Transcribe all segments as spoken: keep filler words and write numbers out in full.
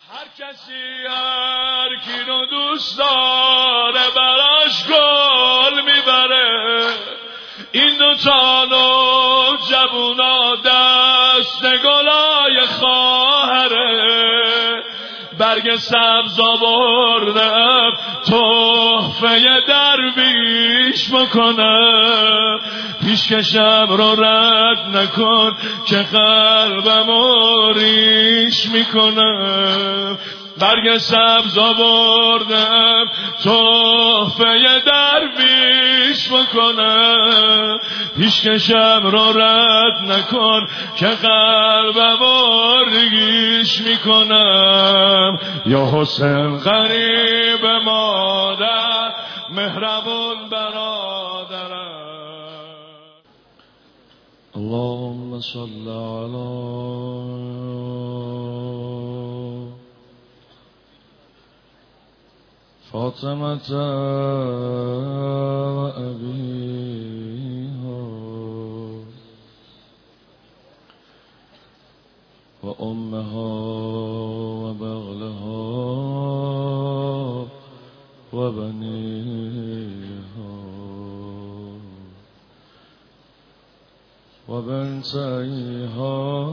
هر کسی هر کی رو دوست داره براش گل میبره، این دو تا نوجوونا دست گلای خواهره، برگ سبز آوردم تحفه درویش بکنم، پیشکشم رو رد نکن که قلبم ریش میکنم، برگ سبز آوردم تحفه درویش بکنم، پیشکشم رو رد نکن که قلبم ریش میکنم. یا حسین غریب مادر مهربون برادرم. اللهم صل علی فاطمة و أبيها و أمها و بغلها و بنيها و بنتيها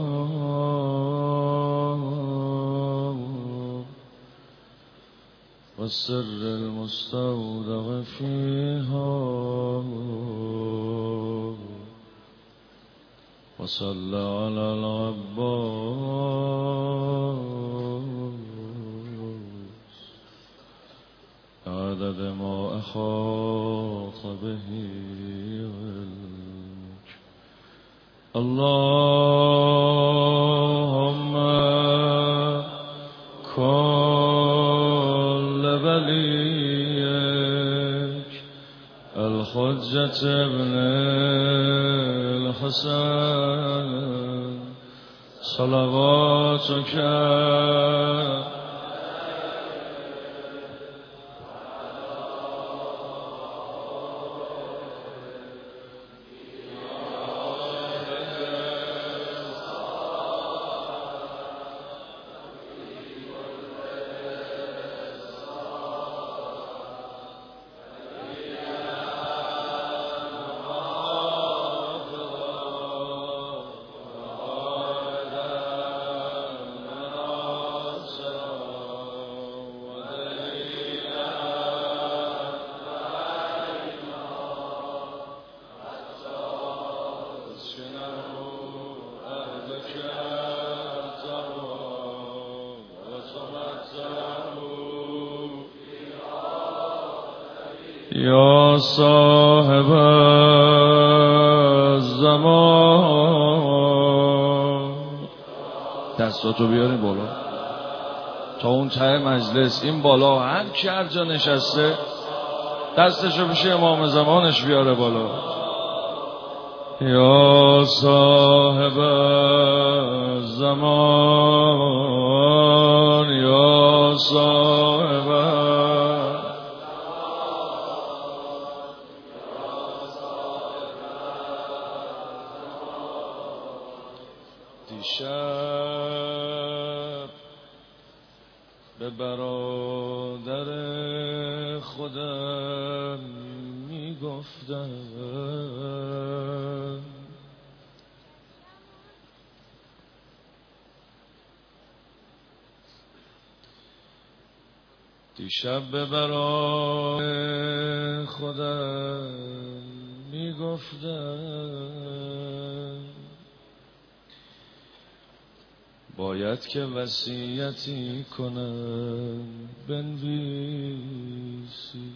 والسر المستودع فيها وصلى على العباس عدد ما أحاط به علمك. اللهم كن وليك الحجة ابن الحسن صلواتك یا صاحب الزمان. دستاتو بیارین بالا تا اون ته مجلس، این بالا هر کی هر جا نشسته دستشو پیش امام زمانش بیاره بالا. یا صاحب الزمان، یا صاحب دیشب به برادر خودم میگفتم دیشب به برادر خودم میگفتم باید که وصیتی کنم بنویسی،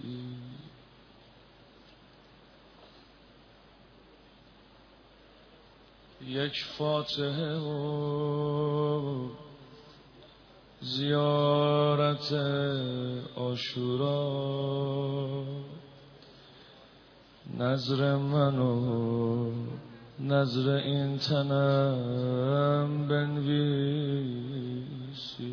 یک فاتحه و زیارت عاشورا، نظر منو نظر این تنم بنویسی.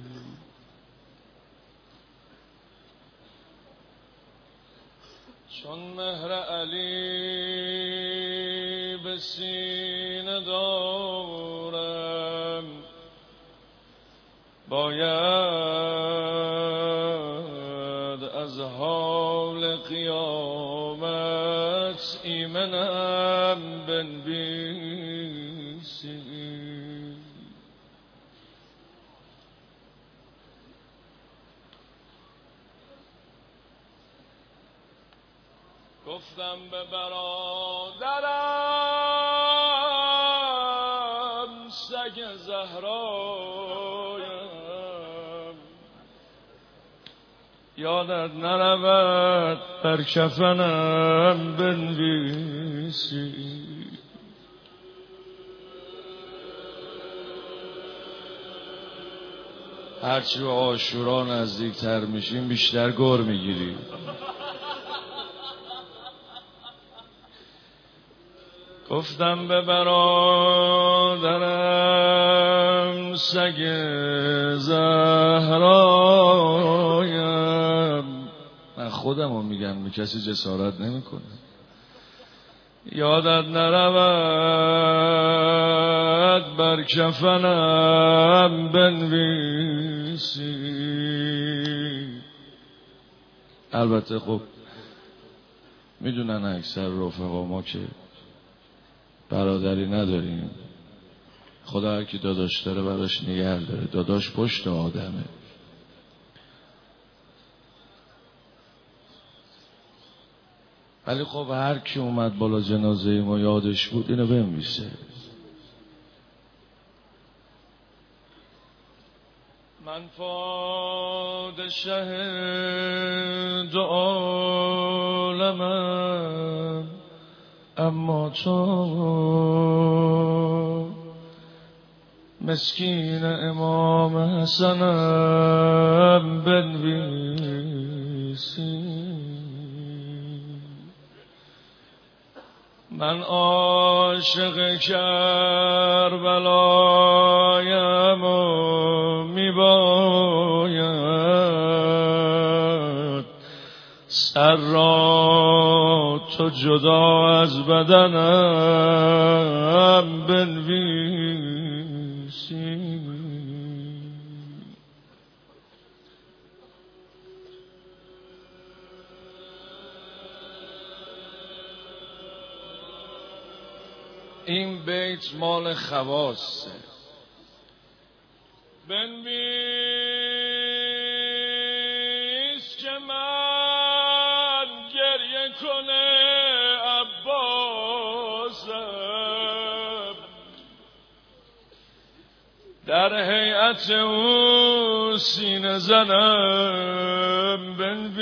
چون مهر علی به سینه دارم باید از حال قیامت ایمنم بنویسی. گفتم به برادرم سگ زهرایم یادت نرود بر کفنم بنویسی. هرچی به عاشورا نزدیکتر میشیم بیشتر گر میگیری. گفتم به برادرم سگ زهرایم، من خودم رو میگم، به کسی جسارت نمیکنه، یادت نرود بر کفنم بنویسی. البته خب میدونن اکثر رفقا ما که برادری نداریم، خدا هر کی داداش داره براش نگه داره، داداش پشت آدمه. ولی خب هر کی اومد بالا جنازه ما یادش بود اینو بنویسه. من پادشه دو عالمم اما تو مسکین امام حسنم بنویسی. من عاشق کربلایم و میباید سر را تو جدا از بدنم بنویسی. این بیت مال خواصه. بنویس که من گریه کنه عباسم، در هیئت او سینه زنم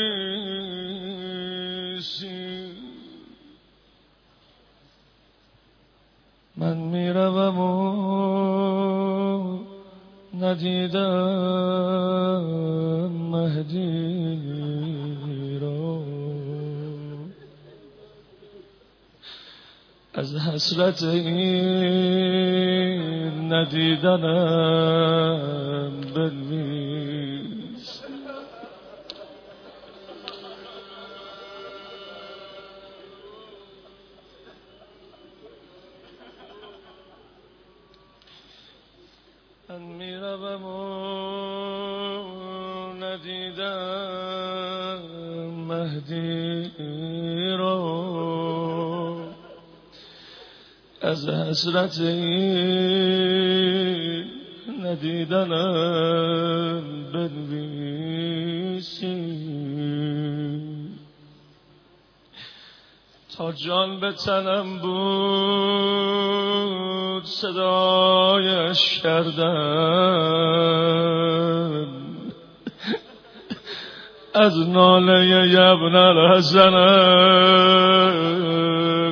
بنویسی. من میروم و ندیدم مهدی را، از حسرت این ندیدنم بنویس. من میروم و ندیدم مهدی را، از حسرت این ندیدنم بنویسی. تا جان به تنم بود صدایش کردم، از ناله ابن الحسنم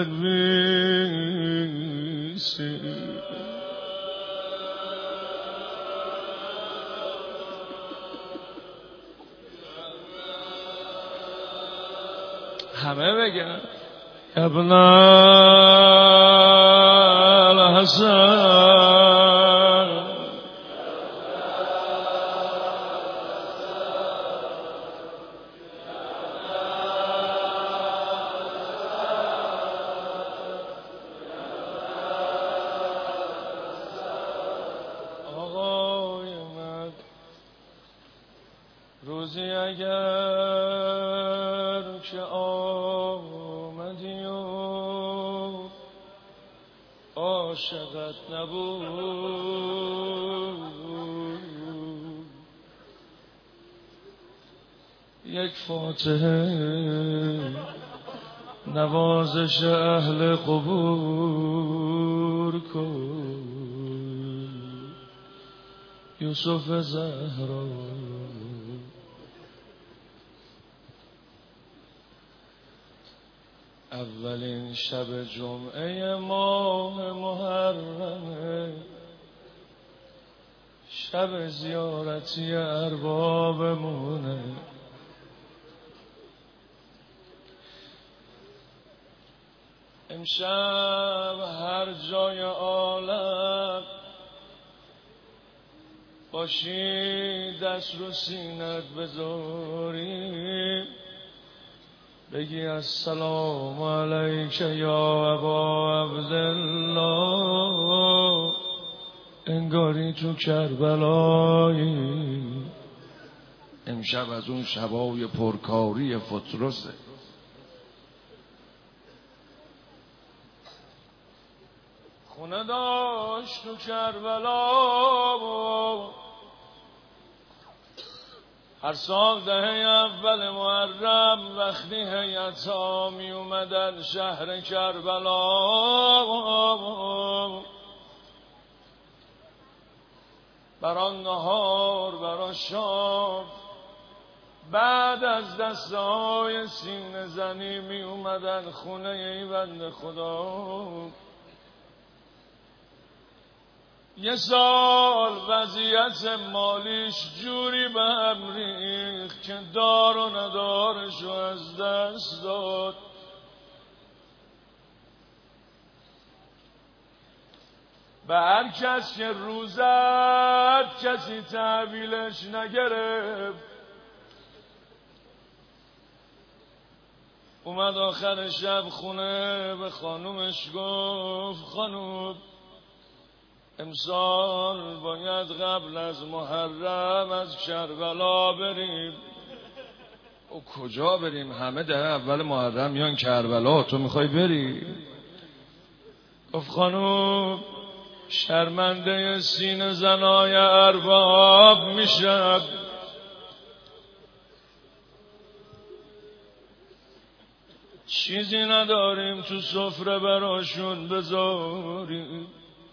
بنویسی. همه بگن ابن الحسن. آقای من روزی اگر که آمدی و عاشقت نبود، یک فاتحه نوازش اهل قبور کن یوسف زهرا. اولین شب جمعه ماه محرمه، شب زیارتی اربابمونه. امشب هر جای عالم باشی دست رو سینت بذاری، بگی السلام علیک یا ابا عبدالله، انگاری تو کربلایی. امشب از اون شبای پرکاری فطرسه. خونه داشت تو کربلا، هر سال دهه اول محرم وقتی هیئت‌ها می اومدن شهر کربلا، بران نهار بران شام بعد از دستهای سینه زنی می اومدن خونه ای بنده خدا. یه سال وضعیت مالیش جوری به هم ریخت که دار و ندارشو از دست داد. به هر کس که روزت کسی تحویلش نگرفت، اومد آخر شب خونه به خانومش گفت خانوم امسال باید قبل از محرم از کربلا بریم. او کجا بریم؟ همه در اول محرم میان کربلا، تو میخوای بری؟ گفت خانوم شرمنده سینه زنای ارباب میشم، چیزی نداریم تو سفره براشون بذاریم.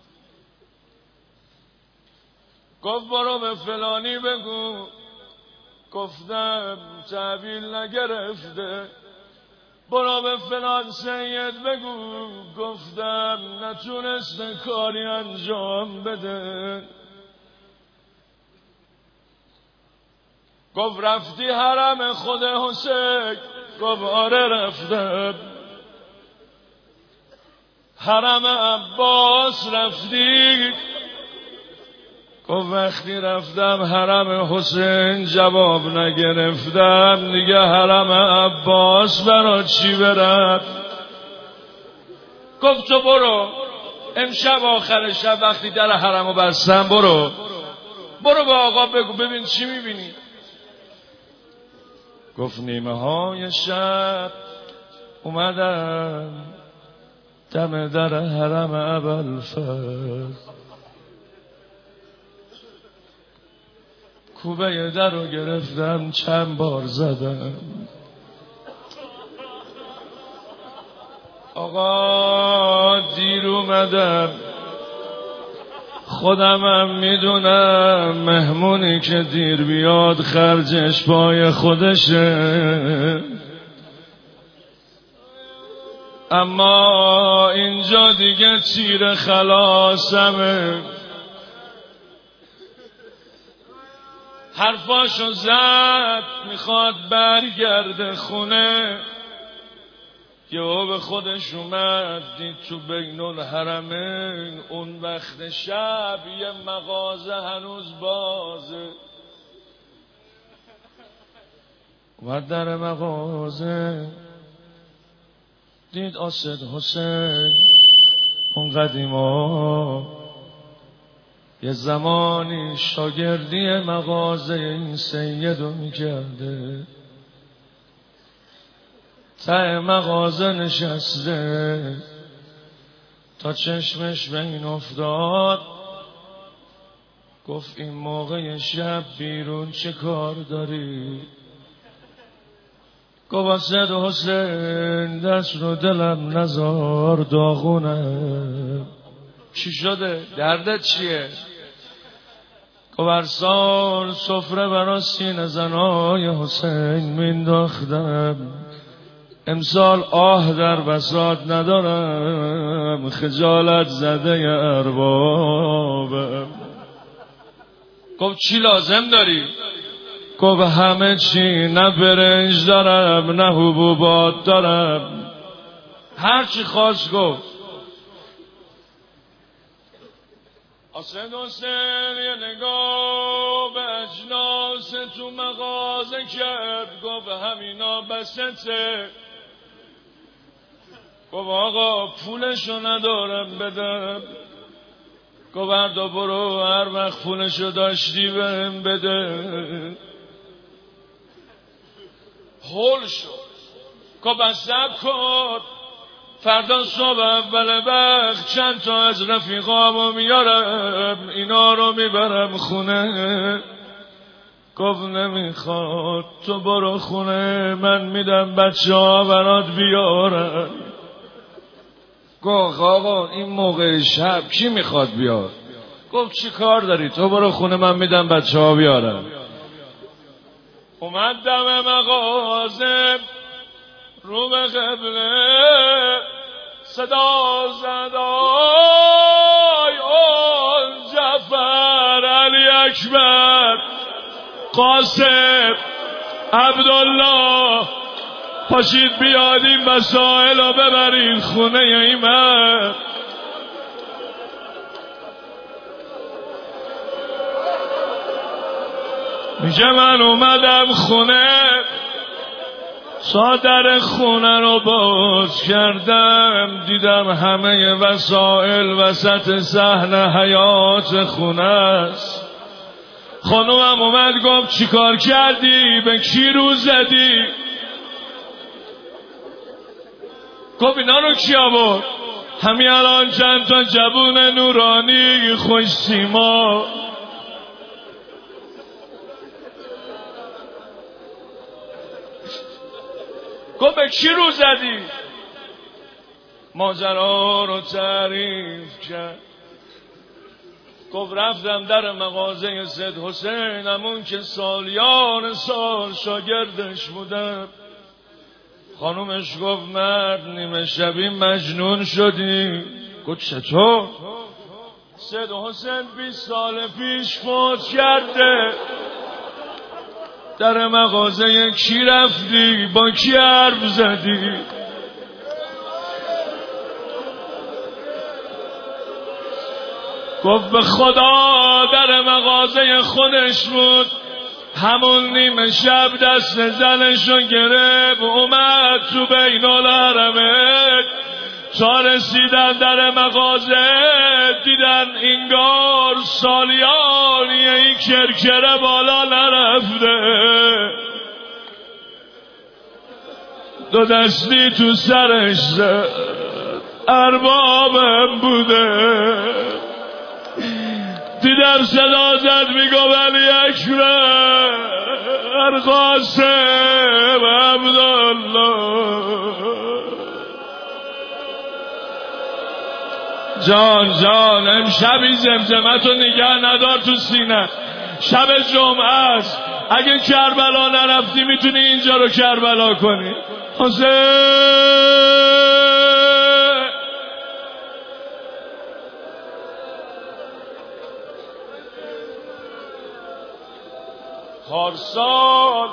گفت برو به فلانی بگو گفتم تحویل نگرفته، برو به فلان سید بگو گفتم نتونسته کاری انجام بده. گفت رفتی حرم خود حسین؟ گفت آره رفتم. حرم عباس رفتی؟ گفت وقتی رفتم حرم حسین جواب نگرفتم، دیگه حرم عباس برا چی برم؟ گفت تو برو امشب آخر شب وقتی در حرمو بستم برو برو به آقا بگو ببین چی میبینی. گفت نیمه های شب اومدم دم در حرم ابوالفضل، کوبه در رو گرفتم چند بار زدم. آقا دیر اومدم، خودمم میدونم مهمونی که دیر بیاد خرجش پای خودشه، اما اینجا دیگه تیر خلاصمه. حرفاشو زد میخواد برگرده خونه، یهو به خودش اومد دید تو بین الحرمین اون وقت شب یه مغازه هنوز بازه. اومد در مغازه دید آسد حسین اون قدیما یه زمانی شاگردی مغازه این سیدو میکرده، ته مغازه نشسته، تا چشمش به این افتاد گفت این موقع شب بیرون چه کار داری؟ گفت سید حسین دست رو دلم نزار داغونم. چی شده؟ دردت چیه؟ گفت هر سال سفره برا سینه زنای حسین مینداختم، امسال آه در بساط ندارم، خجالت زده اربابم. گفت چی لازم داری؟ گفت همه چی، نه برنج دارم نه حبوبات دارم، هر چی خواست گفت. حسین حسین یه نگاه به اجناس تو مغازه کرد، گفت همینا بسته. گفت آقا پولشو ندارم بدم. گفت بردا برو هر وقت پولشو داشتی بهم بده. هول شد. گفت بس صبر کن، فردا صبح اول وقت چند تا از رفیقامو میارم، اینا رو میبرم خونه. گفت نمیخواد، تو برو خونه، من میدم بچه ها برات بیارم. گفت آقا این موقع شب کی میخواد بیاد؟ گفت چی کار داری؟ تو برو خونه، من میدم بچه ها بیارم. اومد دم مغازه رو به قبله، صدا زد آی اون جعفر، علی اکبر، قاسم، عبدالله، پاشید بیاد این وسائل رو ببرید خونه این مرد. میگه من اومدم خونه، صادر خونه رو باز کردم، دیدم همه وسائل وسط صحنه حیات خونه است. خانومم اومد گفت چی کار کردی؟ به کی رو زدی؟ گفت اینا رو کی آورد؟ همین الان چند تا جوون نورانی خوش سیما. گفت به کی رو زدی؟ ماجرا رو تعریف کرد. گفت رفتم در مغازه سید حسین، همون که سالیان سال شاگردش بودم. خانومش گفت مرد نیمه شبی مجنون شدی. گفت چطور؟ سید حسین بیست سال پیش فوت کرده. در مغازه کی رفتی؟ با کی حرف زدی؟ گفت به خدا در مغازه خودش بود، همون نیمه شب دست زنشو گرفت، اومد تو بین الحرمین. تا رسیدن در مغازه دیدن انگار سالیانی این کرکره بالا نرفته، دو دستی تو سرش زد، اربابم بوده. دیدم صدا زد میگو علی اکبر، قاسم، عبدالله. جان جان امشبی زمزمتو نگه ندار تو سینه، شب جمعه است، اگه کربلا نرفتی میتونی اینجا رو کربلا کنی. حسین پارسال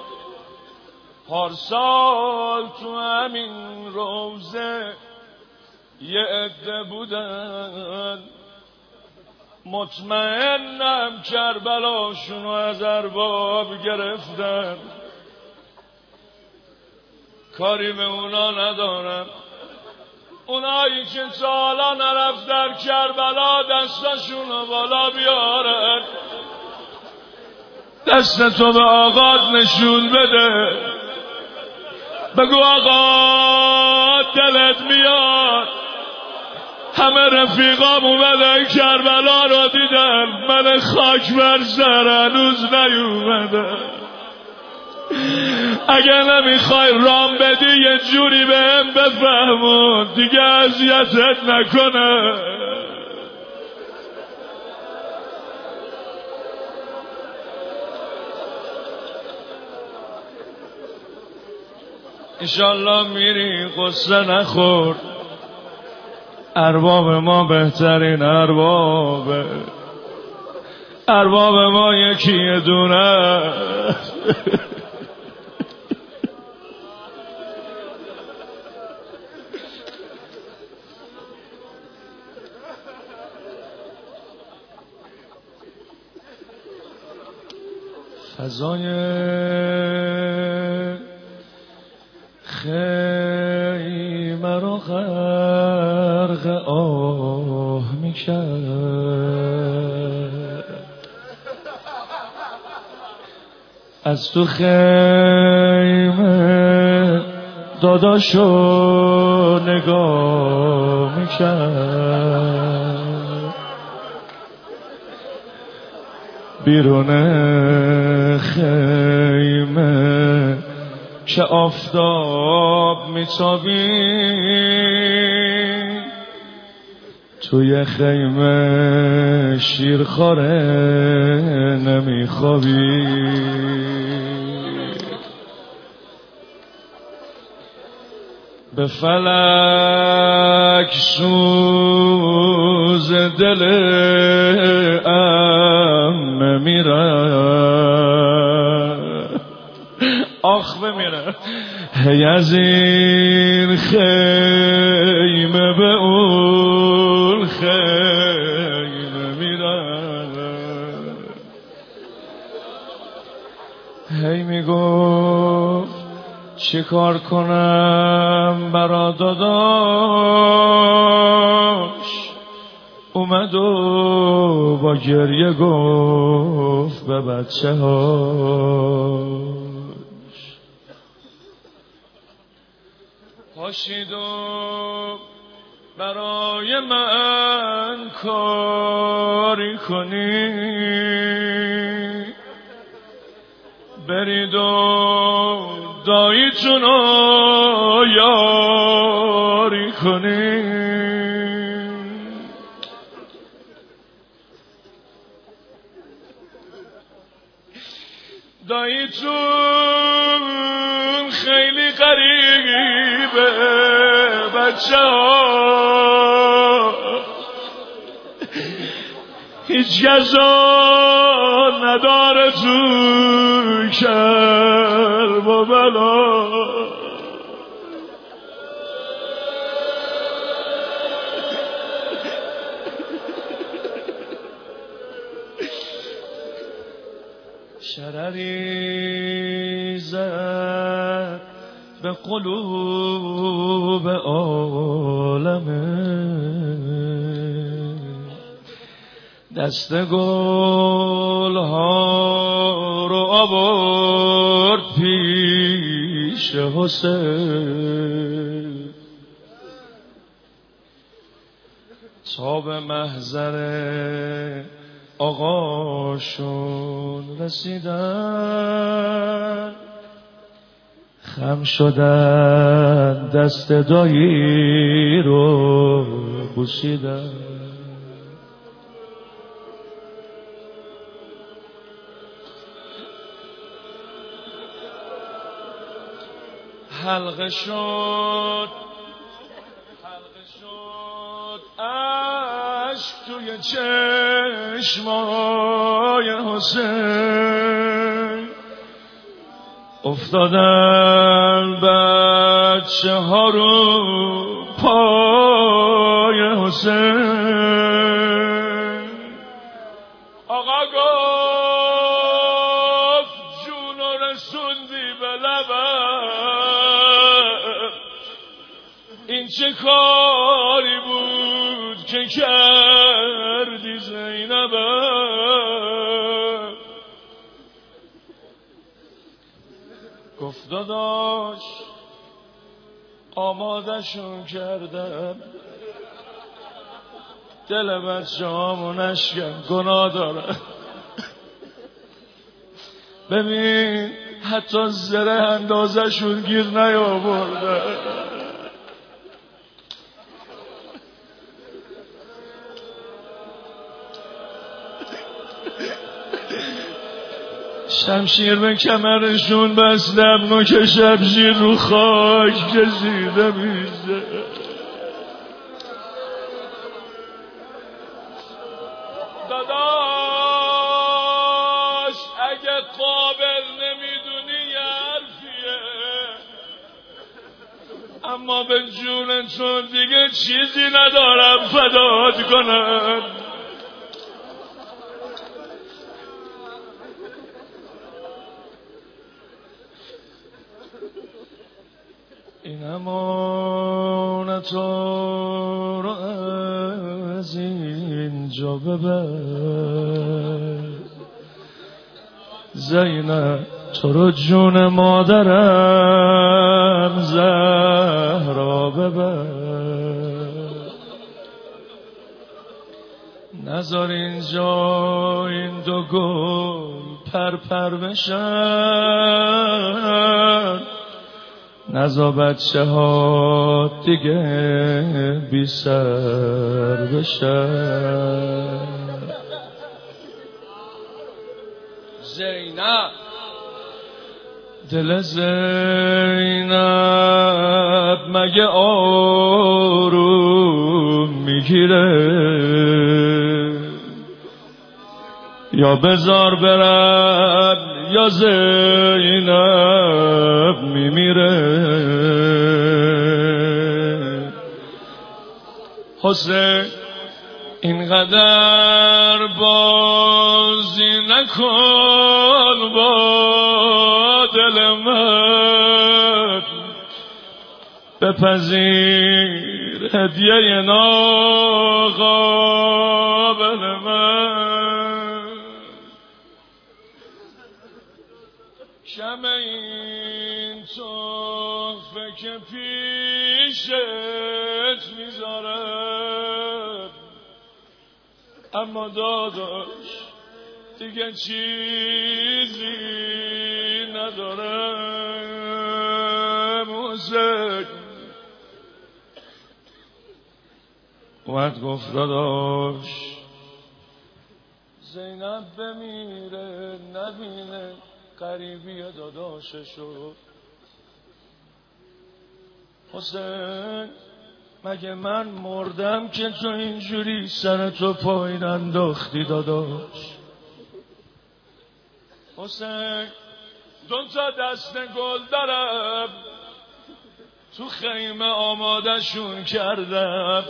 پارسال تو همین روزه یه عده بودن، مطمئنم کربلاشونو از ارباب گرفتن. کاری به اونا ندارم، اونایی که تا حالا نرفتن کربلا دستاشونو بالا بیارن، دستتو به آقات نشون بده، بگو آقا دلت میاد همه رفیقام اومدن کربلا رو دیدن، من خاک بر سر هنوز نیومدم، اگه نمیخوای رام بدی یه جوری بهم بفهمون دیگه اذیتت نکنه. انشالله میری قصه نخور، ارباب ما بهترین اربابه، ارباب ما یکی دونه. فضای خیمه رو غرق آه میکرد، از تو خیمه داداشو نگاه میکرد، بیرون خیمه که آفتاب میتابی، توی خیمه شیرخواره نمیخوابی. به فلک سوز دل ام میره، آخ بمیره، هی از این خیمه به اون خیمه میره، هی میگفت چی کار کنم برا داداش، اومد و با گریه گفت به بچه ها، پاشید و برای من کاری کنی، برید و داییتون رو یاری کنی. داییتون خیلی غریبه بچه ها، هیچ کسا نداره تو کرب و بلا، شرری زد به قلوب عالمه، دست گل ها رو آورد پیش حسین، تا به محضر آقاشون رسیدن، خم شدن دست دایی رو بوسیدن. حلقه شد حلقه شد عشق توی چشمای حسین، افتادن بچه ها رو پای حسین. آقا گفت جون و رسوندی به لبم، این چه کاری بود که کردی زینبم؟ گفت داداش آمادشون کردم، دل بچه هامو نشکن، گناه دارم. ببین حتی زره اندازشون گیر نیاورده. شمشیر به کمرشون بستم، نوک شمشیر رو خاک کشیده میشه. داداش اگه قابل نمیدونی یه حرفیه، اما به جون تو دیگه چیزی ندارم فدات کنم. این امانت رو از اینجا ببر، زینب تو رو جون مادرم زهرا ببر. نذار اینجا این دو گل پر پر بشن، نذار بچه ها دیگه بی سر بشن. زینب دل زینب مگه آروم میگیره؟ یا بزار برن یا زینب میمیره. حسین اینقدر بازی نکن با دل من، بپذیر هدیه ناقابل من. شمع این تحفه که پیشت میذارم، اما داداش دیگه چیزی ندارم. حسین اومد گفت داداش زینب بمیره نبینه قریبی داداششو. حسین مگه من مردم که تو اینجوری سرتو پایین انداختی داداش؟ حسین دو تا دست گل دارم تو خیمه آمادشون کردم.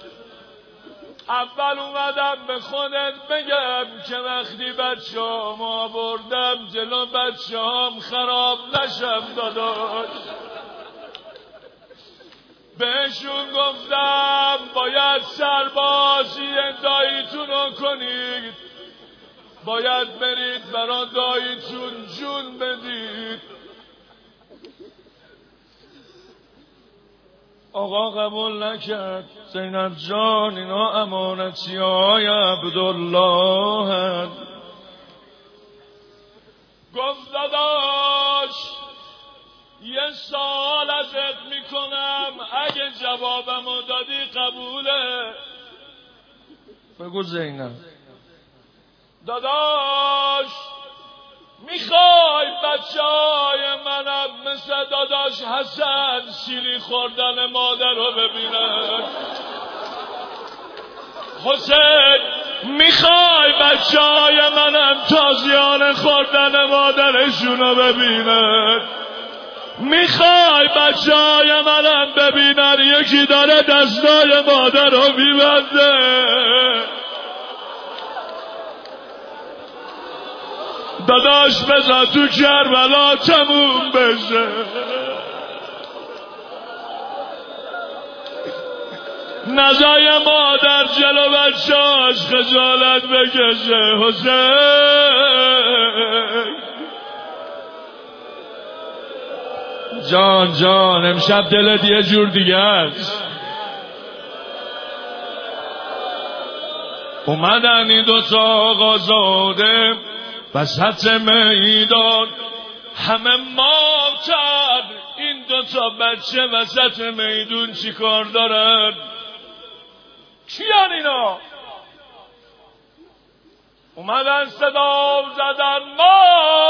اول اومدم به خودت بگم که وقتی بچه هم آوردم جلو بچه هم خراب نشم داداش. بهشون گفتم باید سربازی داییتون رو کنید، باید برید برا داییتون جون بدید. آقا قبول نکرد. زینب جان اینا امانتی های عبدالله هن. گفت داداش یه سوال ازت میکنم، اگه جوابمو دادی قبوله. بگو زینب. داداش میخوای بچه های منم مثل داداش حسن سیلی خوردن مادر رو ببینن؟ حسین میخوای بچه های منم تازیان خوردن مادرشون رو ببینن؟ میخوای بچه های منم ببینن یکی داره دستای مادر رو میبنده؟ داداش بذار تو کربلا تموم بشه. نزای مادر جلو بچه‌اش خجالت بکشه حسین. جان جان امشب دلت یه جور دیگه است. اومدن این دو تا آقازاده وسط میدان، همه ماتن. این دو تا بچه وسط میدون چی کار دارن؟ کیان اینا؟ اومدن صدا زدن ما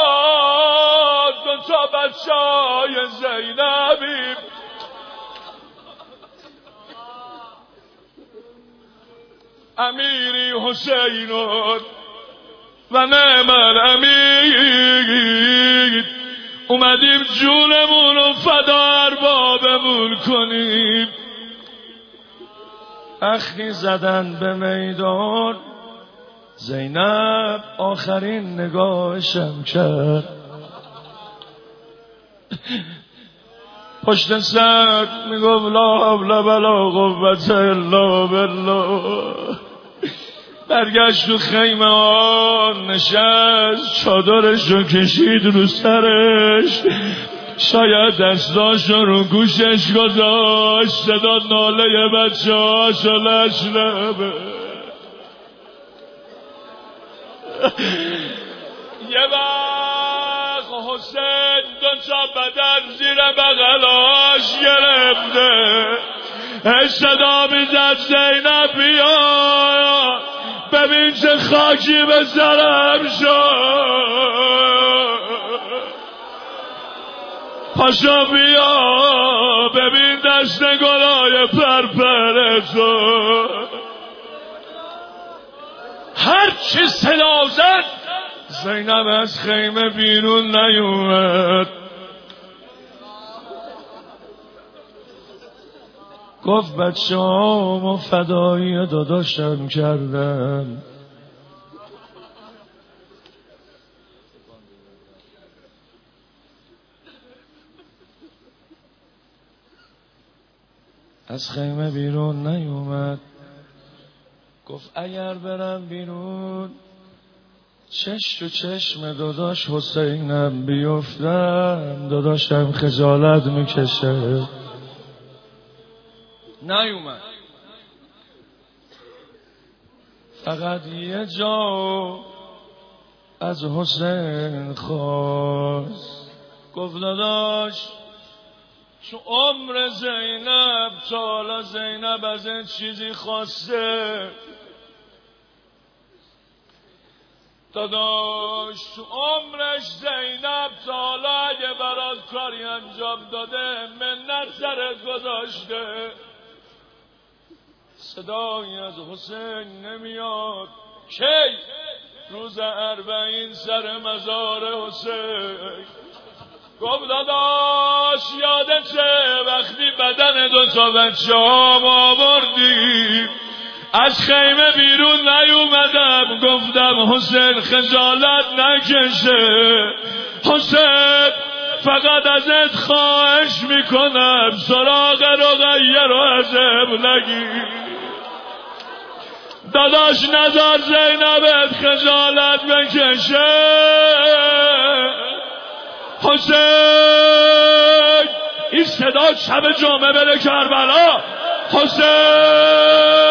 دو تا بچه های زینبیم. امیری حسینون و نعم الامیر، اومدیم جونمون رو فدا اربابمون کنیم. اخی زدن به میدان، زینب آخرین نگاهشم کرد. پشت سر میگفت لا حول ولا قوة الا بالله. برگشت تو خیمه ها نشست، چادرشو کشید رو سرش، شاید دستاشو رو گوشش گذاشت، صدا ناله بچه هاشو نشنوه. یه وقت حسین دو تا بدن زیر بغلاش گرفته، صدا میزد زینب بیا ببین چه خاکی به سرم شد، پاشا بیا ببین دست گلای پرپر تو. هر چی صدا زد زینب از خیمه بیرون نیومد. گفت بچه هامو فدایی داداشم کردم. از خیمه بیرون نیومد. گفت اگر برم بیرون چش تو چشم داداش حسینم بیفتم، داداشم خجالت میکشه. نیومد. فقط یه جا از حسین خواست. گفت داداش تو عمر زینب تا حالا زینب از این چیزی خواسته؟ داداش تو عمرش زینب تا حالا اگه برات کاری انجام داده منت سرت گذاشته؟ صدایی از حسین نمیاد. کی؟ روز اربعین سر مزار حسین. گفت داداش یادته وقتی بدن دو تا بچه هم آوردی از خیمه بیرون نیومدم، گفتم حسین خجالت نکشه، حسین فقط ازت خواهش میکنم سراغ رقیه رو ازم نگیر. داداش نذار زینبت خجالت بکشه. حسین این صدا شب جمعه بره کربلا. حسین